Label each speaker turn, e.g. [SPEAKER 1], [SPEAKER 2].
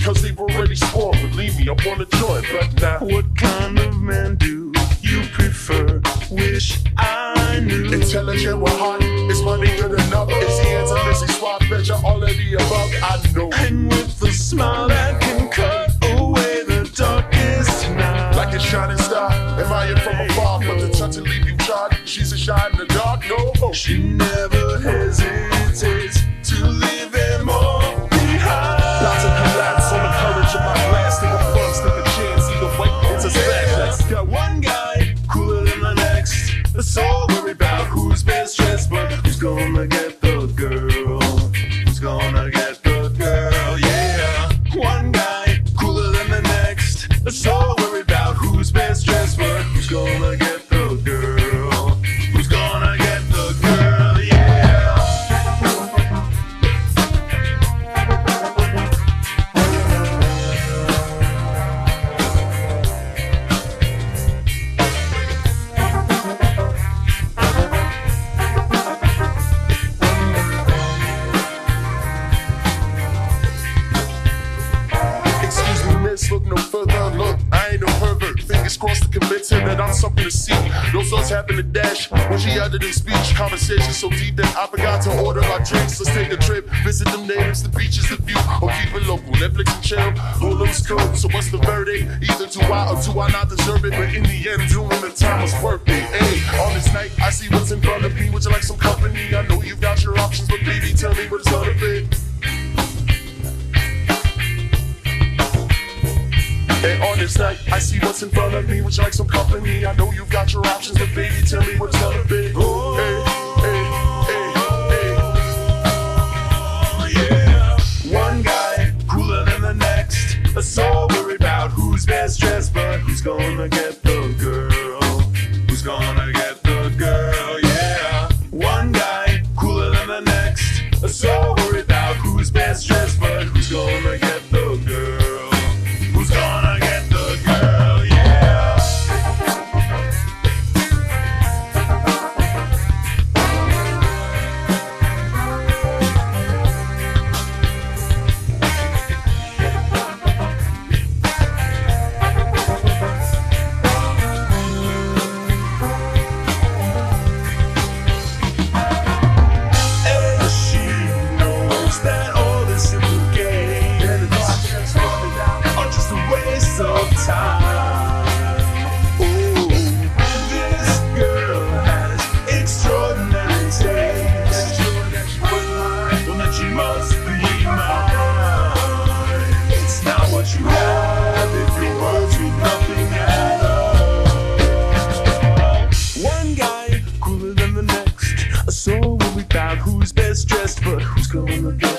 [SPEAKER 1] cause they've already scored. Believe me, I wanna join, but now
[SPEAKER 2] What kind of man do you prefer? Wish I knew.
[SPEAKER 1] intelligent with heart, is money good enough? Is he into Missy Swap? Betcha all of the above, I know.
[SPEAKER 2] And with a smile that can cut away the darkest night.
[SPEAKER 1] Like a shining star, admired from afar, but the touch and leave you charred. She's a shine in the dark, no.
[SPEAKER 2] She never hesitates to leave them all behind.
[SPEAKER 1] Lots of collapse on the courage of my glass. Take a fun, stick a chance, either way, it's a smash. Let's go.
[SPEAKER 2] Got one guy cooler than the next. So worried about who's best dressed, but who's gonna get the girl? Who's gonna get the girl? Yeah. One guy cooler than the next. So worried about who's best dressed, but who's gonna get the girl? Who's gonna get the girl? Yeah.
[SPEAKER 1] Excuse me, miss, look no further. Look, I ain't no pervert. Fingers crossed to convince him that I'm something to see. No thoughts happen to dash when she uttered in speech. Conversation so deep that I forgot to order our drinks. Let's take a trip, visit them natives, the beaches, the view, or keep it local. Netflix and chill, all those cool. So what's the verdict? Either do I or do I not deserve it? But in the end, doing the time was worth it. Hey, on this night, I see what's in front of me. Would you like some company? I know you've got your options, but baby, tell me what it's gonna be. And on this night, I see what's in front of me. Would you like some company? I know you've got your options, but baby, tell me what it's gonna be. Hey, hey, hey, hey.
[SPEAKER 2] Yeah. One guy cooler than the next. So worried about who's best dressed, but who's gonna get the girl? Who's gonna get the girl? Yeah. One guy cooler than the next. So worried about who's best dressed, but who's gonna get the girl? Who's gonna get the girl? Yeah. And she knows that all this simple games are just a waste of time. Oh, this girl has extraordinary taste. Well, then she must be mine. It's not what you have if your words mean nothing at all. One guy cooler than the next. So worried about who's best dressed, but who's gonna get